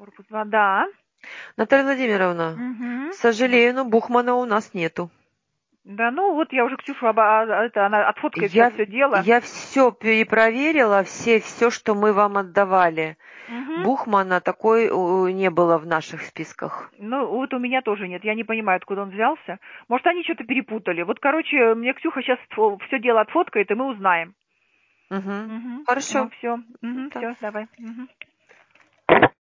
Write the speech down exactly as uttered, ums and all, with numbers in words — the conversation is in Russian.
Корпус два, да. Наталья Владимировна, Угу. сожалею, но Бухмана у нас нету. Да, ну вот я уже Ксюшу оба, это, она отфоткает Я, сейчас все дело. я все перепроверила, все, все, что мы вам отдавали. Угу. Бухмана такой э, не было в наших списках. Ну, вот у меня тоже нет. Я не понимаю, откуда он взялся. Может, они что-то перепутали. Вот, короче, мне Ксюха сейчас все дело отфоткает, и мы узнаем. Угу. Угу. Ну, Хорошо. все. Угу, Да. все, давай. Угу.